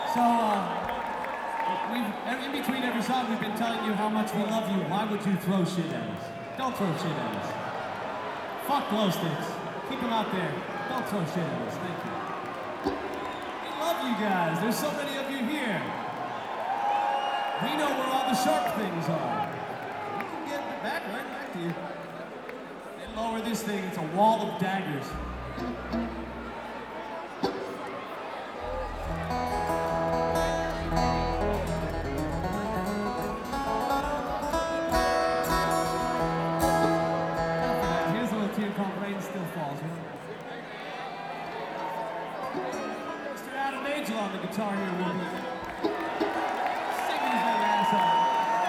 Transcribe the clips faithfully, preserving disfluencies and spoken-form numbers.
So, uh, we've, in between every song, we've been telling you how much we love you. Why would you throw shit at us? Don't throw shit at us. Fuck glow sticks. Keep them out there. Don't throw shit at us. Thank you. We love you guys. There's so many of you here. We know where all the sharp things are. We can get it back right back to you. And lower this thing. It's a wall of daggers. On the guitar here will be singing his little ass off.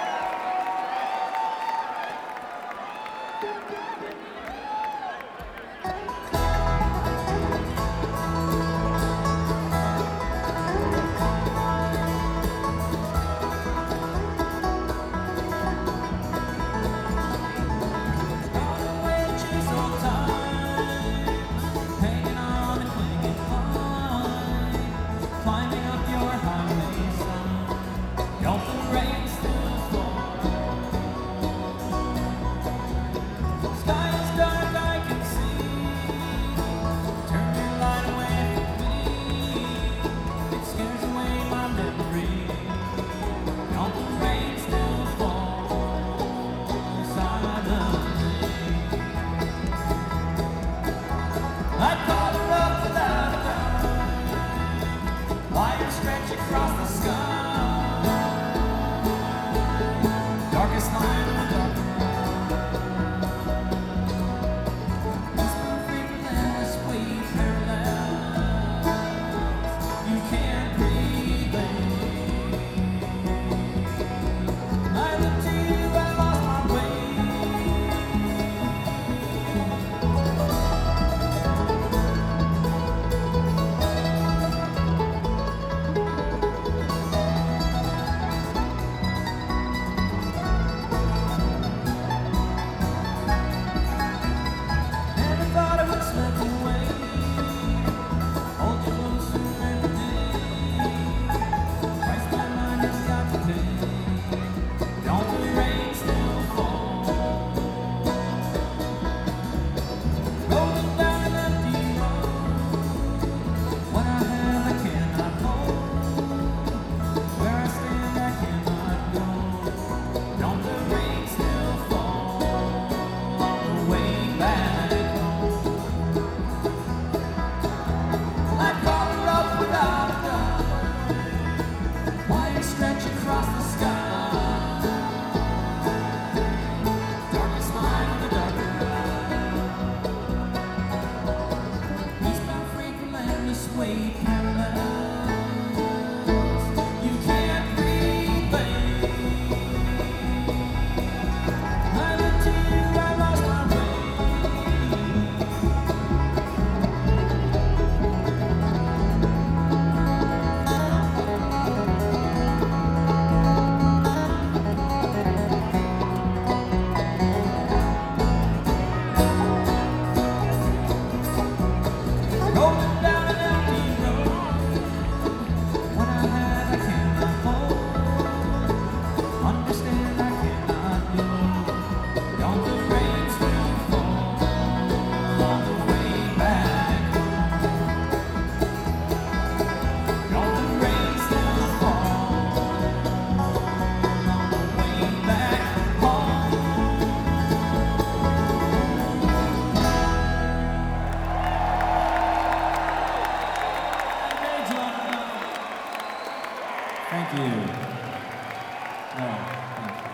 Thank you. No, thank you.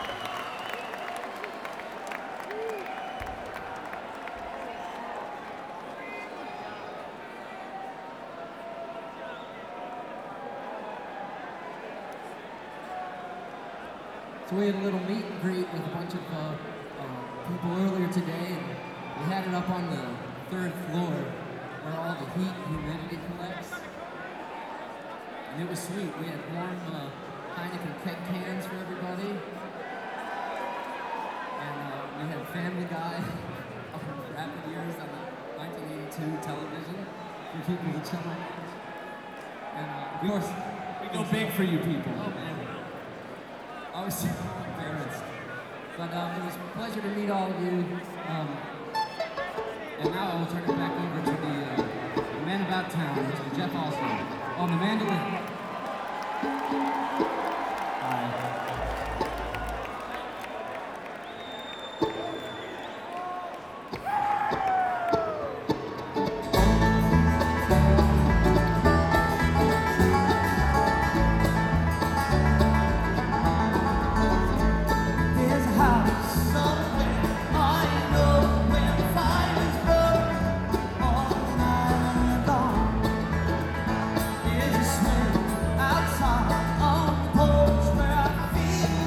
So we had a little meet and greet with a bunch of uh, uh, people earlier today, and we had it up on the third floor where all the heat and humidity collects. And it was sweet. We had warm uh, Heineken keg cans for everybody. And uh, we had Family Guy on Rapid Years on the nineteen eighty-two television for people to chill out. And uh, of course, We go big for you people. oh man, I was so embarrassed. But um, it was a pleasure to meet all of you. Um, and now I will turn it back over to the, uh, the man about town, Mister Jeff Alston, on the mandolin. There's a house somewhere I know where the fires burn all night long. There's a swing outside on the porch where I feel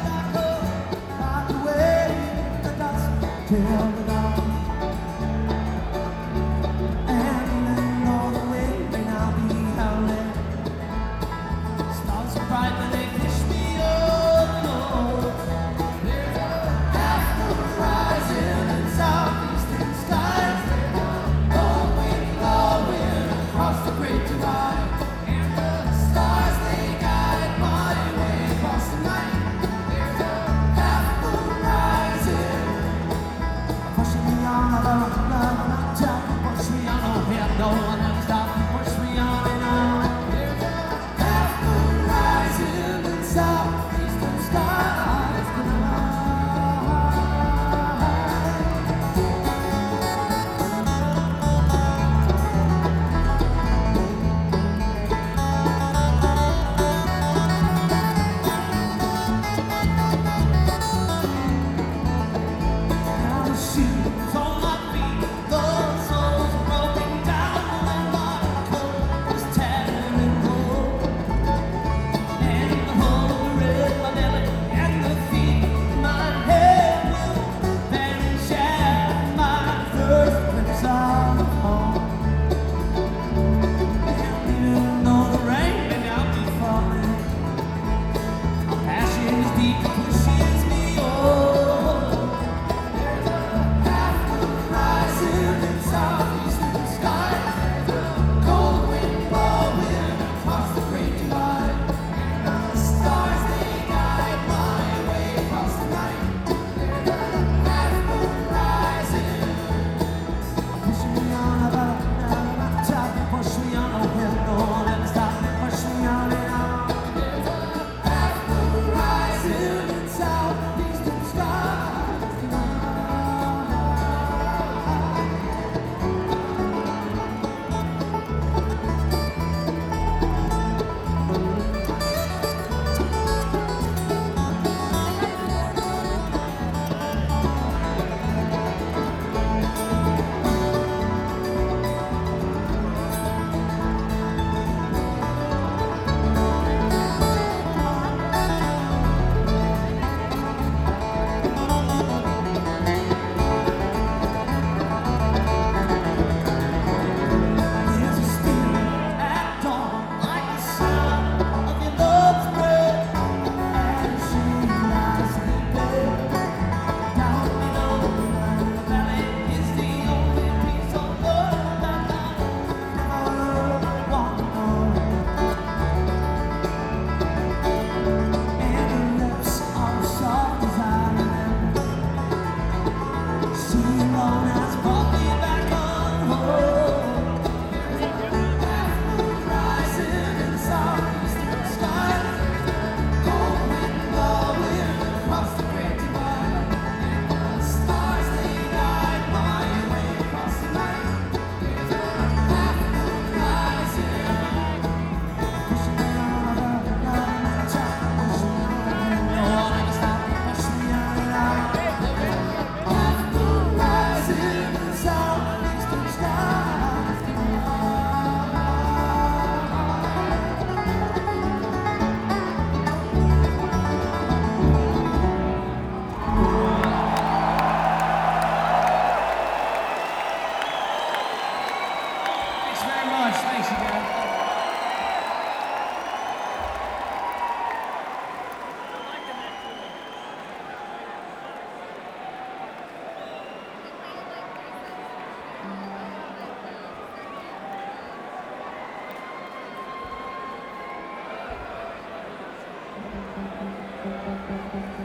Thank you.